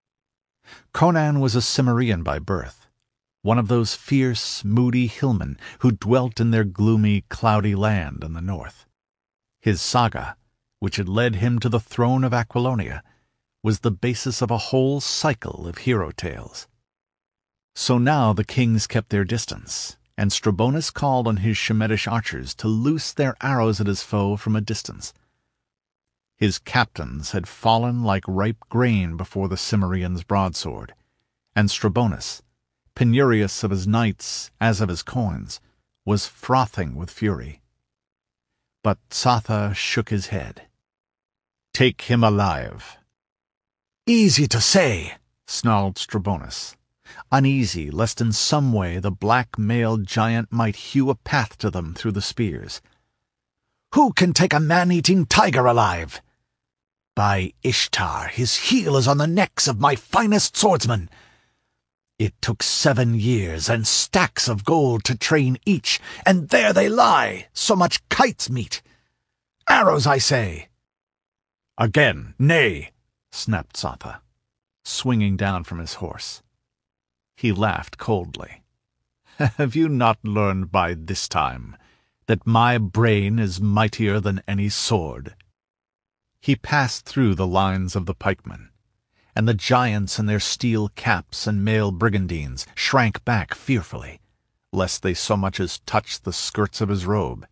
Conan was a Cimmerian by birth, one of those fierce, moody hillmen who dwelt in their gloomy, cloudy land in the north. His saga, which had led him to the throne of Aquilonia, was the basis of a whole cycle of hero tales. So now the kings kept their distance, and Strabonus called on his Shemitish archers to loose their arrows at his foe from a distance. His captains had fallen like ripe grain before the Cimmerian's broadsword, and Strabonus, penurious of his knights as of his coins, was frothing with fury. But Tsatha shook his head. "Take him alive." "Easy to say," snarled Strabonus, uneasy lest in some way the black-mailed giant might hew a path to them through the spears. "Who can take a man-eating tiger alive? By Ishtar, his heel is on the necks of my finest swordsmen. It took seven years and stacks of gold to train each, and there they lie, so much kite's meat. Arrows, I say." "Again, nay," snapped Tsatha, swinging down from his horse. He laughed coldly. "Have you not learned by this time that my brain is mightier than any sword?" He passed through the lines of the pikemen, and the giants in their steel caps and mail brigandines shrank back fearfully, lest they so much as touched the skirts of his robe.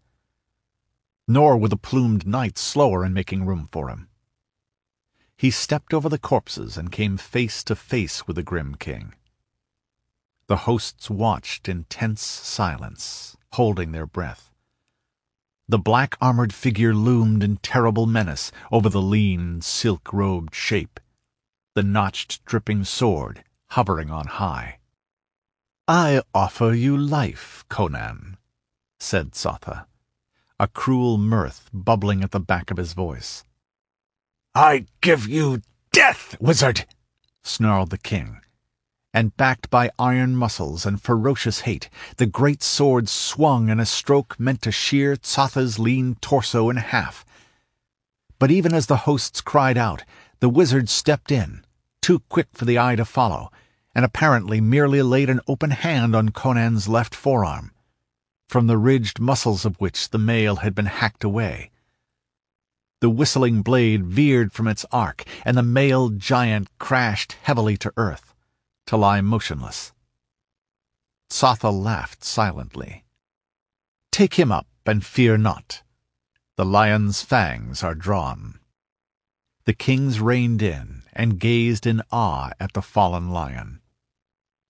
Nor were the plumed knights slower in making room for him. He stepped over the corpses and came face to face with the grim king. The hosts watched in tense silence, holding their breath. The black-armored figure loomed in terrible menace over the lean, silk-robed shape, the notched, dripping sword hovering on high. "I offer you life, Conan," said Tsatha, a cruel mirth bubbling at the back of his voice. "I give you death, wizard!" snarled the king, and backed by iron muscles and ferocious hate, the great sword swung in a stroke meant to shear Tsatha's lean torso in half. But even as the hosts cried out, the wizard stepped in, too quick for the eye to follow, and apparently merely laid an open hand on Conan's left forearm, from the ridged muscles of which the mail had been hacked away. The whistling blade veered from its arc, and the mailed giant crashed heavily to earth, to lie motionless. Tsatha laughed silently. "Take him up, and fear not. The lion's fangs are drawn." The kings reined in and gazed in awe at the fallen lion.